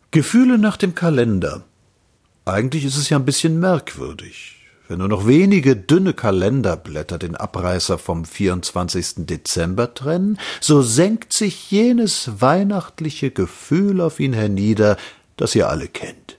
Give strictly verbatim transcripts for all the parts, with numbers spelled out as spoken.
Gefühle nach dem Kalender. Eigentlich ist es ja ein bisschen merkwürdig. Wenn nur noch wenige dünne Kalenderblätter den Abreißer vom vierundzwanzigsten Dezember trennen, so senkt sich jenes weihnachtliche Gefühl auf ihn hernieder, das ihr alle kennt.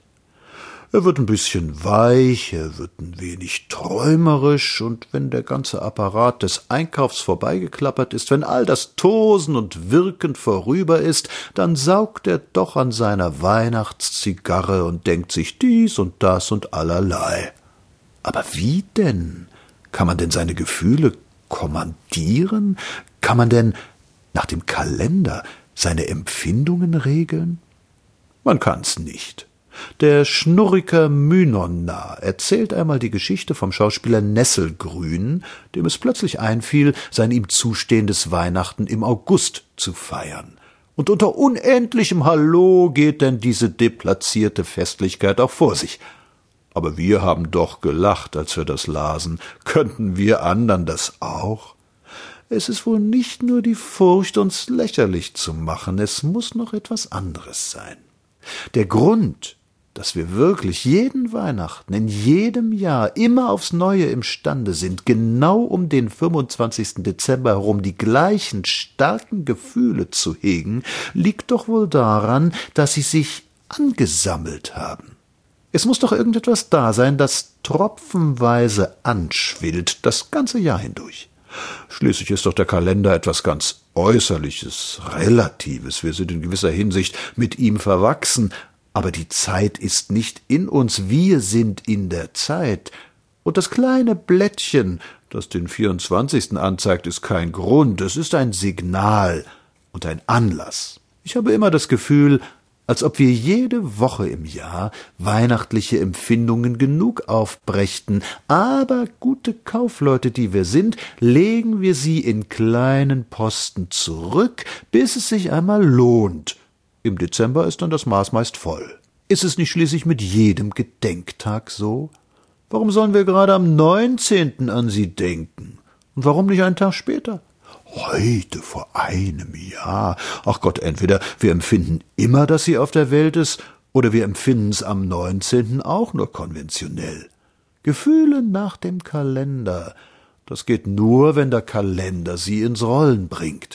Er wird ein bisschen weich, er wird ein wenig träumerisch, und wenn der ganze Apparat des Einkaufs vorbeigeklappert ist, wenn all das Tosen und Wirken vorüber ist, dann saugt er doch an seiner Weihnachtszigarre und denkt sich dies und das und allerlei. Aber wie denn? Kann man denn seine Gefühle kommandieren? Kann man denn nach dem Kalender seine Empfindungen regeln? Man kann's nicht. Der Schnurriker Mynonna erzählt einmal die Geschichte vom Schauspieler Nesselgrün, dem es plötzlich einfiel, sein ihm zustehendes Weihnachten im August zu feiern. Und unter unendlichem Hallo geht denn diese deplatzierte Festlichkeit auch vor sich. Aber wir haben doch gelacht, als wir das lasen. Könnten wir andern das auch? Es ist wohl nicht nur die Furcht, uns lächerlich zu machen, es muss noch etwas anderes sein. Der Grund, dass wir wirklich jeden Weihnachten, in jedem Jahr, immer aufs Neue imstande sind, genau um den fünfundzwanzigsten Dezember herum die gleichen starken Gefühle zu hegen, liegt doch wohl daran, dass sie sich angesammelt haben. Es muss doch irgendetwas da sein, das tropfenweise anschwillt, das ganze Jahr hindurch. Schließlich ist doch der Kalender etwas ganz Äußerliches, Relatives. Wir sind in gewisser Hinsicht mit ihm verwachsen, aber die Zeit ist nicht in uns, wir sind in der Zeit. Und das kleine Blättchen, das den vierundzwanzigsten anzeigt, ist kein Grund, es ist ein Signal und ein Anlass. Ich habe immer das Gefühl, als ob wir jede Woche im Jahr weihnachtliche Empfindungen genug aufbrächten, aber gute Kaufleute, die wir sind, legen wir sie in kleinen Posten zurück, bis es sich einmal lohnt. Im Dezember ist dann das Maß meist voll. Ist es nicht schließlich mit jedem Gedenktag so? Warum sollen wir gerade am neunzehnten an sie denken? Und warum nicht einen Tag später? Heute, vor einem Jahr. Ach Gott, entweder wir empfinden immer, dass sie auf der Welt ist, oder wir empfinden es am neunzehnten auch nur konventionell. Gefühle nach dem Kalender, das geht nur, wenn der Kalender sie ins Rollen bringt.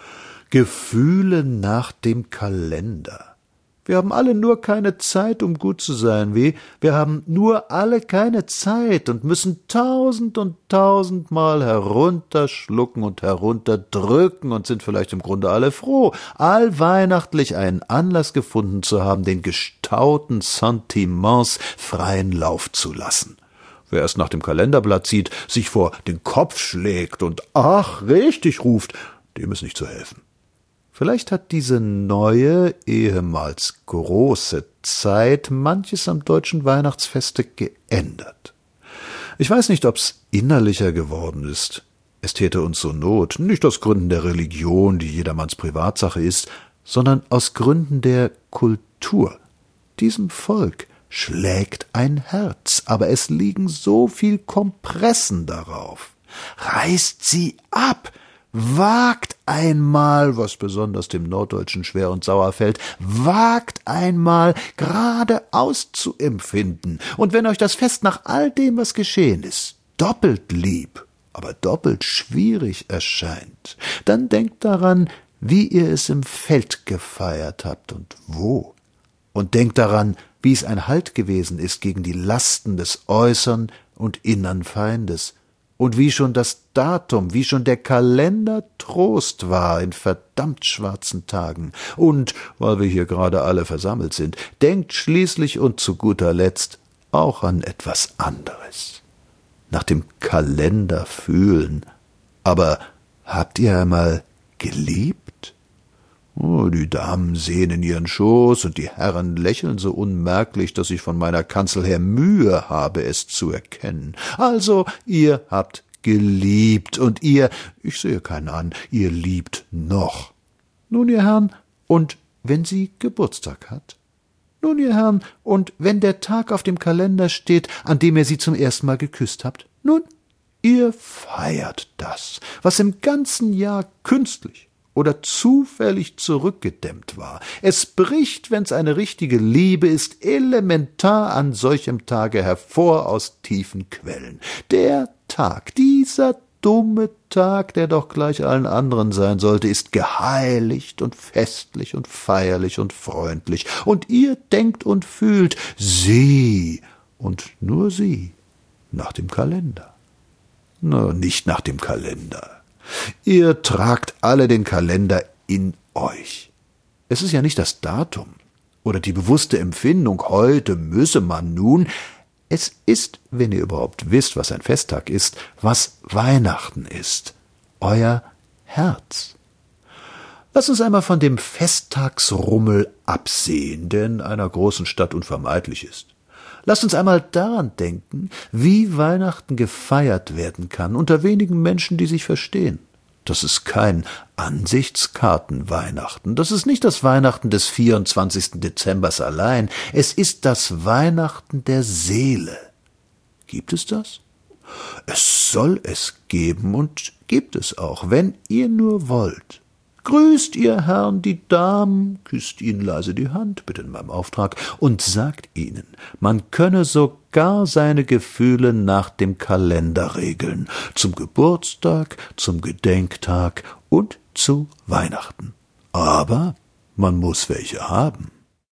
Gefühle nach dem Kalender. Wir haben alle nur keine Zeit, um gut zu sein, wie? Wir haben nur alle keine Zeit und müssen tausend und tausendmal herunterschlucken und herunterdrücken und sind vielleicht im Grunde alle froh, allweihnachtlich einen Anlass gefunden zu haben, den gestauten Sentiments freien Lauf zu lassen. Wer erst nach dem Kalenderblatt sieht, sich vor den Kopf schlägt und »Ach, richtig« ruft, dem ist nicht zu helfen. Vielleicht hat diese neue, ehemals große Zeit manches am deutschen Weihnachtsfeste geändert. Ich weiß nicht, ob's innerlicher geworden ist. Es täte uns so Not, nicht aus Gründen der Religion, die jedermanns Privatsache ist, sondern aus Gründen der Kultur. Diesem Volk schlägt ein Herz, aber es liegen so viel Kompressen darauf. Reißt sie ab! Wagt einmal, was besonders dem Norddeutschen schwer und sauer fällt, wagt einmal geradeaus zu empfinden. Und wenn euch das Fest nach all dem, was geschehen ist, doppelt lieb, aber doppelt schwierig erscheint, dann denkt daran, wie ihr es im Feld gefeiert habt und wo. Und denkt daran, wie es ein Halt gewesen ist gegen die Lasten des äußern und innern Feindes. Und wie schon das Datum, wie schon der Kalender Trost war in verdammt schwarzen Tagen. Und, weil wir hier gerade alle versammelt sind, denkt schließlich und zu guter Letzt auch an etwas anderes. Nach dem Kalender fühlen. Aber habt ihr einmal geliebt? Oh, die Damen sehen in ihren Schoß und die Herren lächeln so unmerklich, dass ich von meiner Kanzel her Mühe habe, es zu erkennen. Also, ihr habt geliebt und ihr, ich sehe keinen an, ihr liebt noch. Nun, ihr Herren, und wenn sie Geburtstag hat? Nun, ihr Herren, und wenn der Tag auf dem Kalender steht, an dem ihr sie zum ersten Mal geküsst habt? Nun, ihr feiert das, was im ganzen Jahr künstlich oder zufällig zurückgedämmt war. Es bricht, wenn's eine richtige Liebe ist, elementar an solchem Tage hervor aus tiefen Quellen. Der Tag, dieser dumme Tag, der doch gleich allen anderen sein sollte, ist geheiligt und festlich und feierlich und freundlich. Und ihr denkt und fühlt, sie und nur sie, nach dem Kalender. Na, nicht nach dem Kalender. Ihr tragt alle den Kalender in euch. Es ist ja nicht das Datum oder die bewusste Empfindung, heute müsse man nun. Es ist, wenn ihr überhaupt wisst, was ein Festtag ist, was Weihnachten ist, euer Herz. Lass uns einmal von dem Festtagsrummel absehen, der in einer großen Stadt unvermeidlich ist. Lasst uns einmal daran denken, wie Weihnachten gefeiert werden kann unter wenigen Menschen, die sich verstehen. Das ist kein Ansichtskarten-Weihnachten. Das ist nicht das Weihnachten des vierundzwanzigsten Dezembers allein. Es ist das Weihnachten der Seele. Gibt es das? Es soll es geben und gibt es auch, wenn ihr nur wollt. Grüßt ihr Herrn die Damen, küsst ihnen leise die Hand, bitte in meinem Auftrag, und sagt ihnen, man könne sogar seine Gefühle nach dem Kalender regeln, zum Geburtstag, zum Gedenktag und zu Weihnachten. Aber man muss welche haben.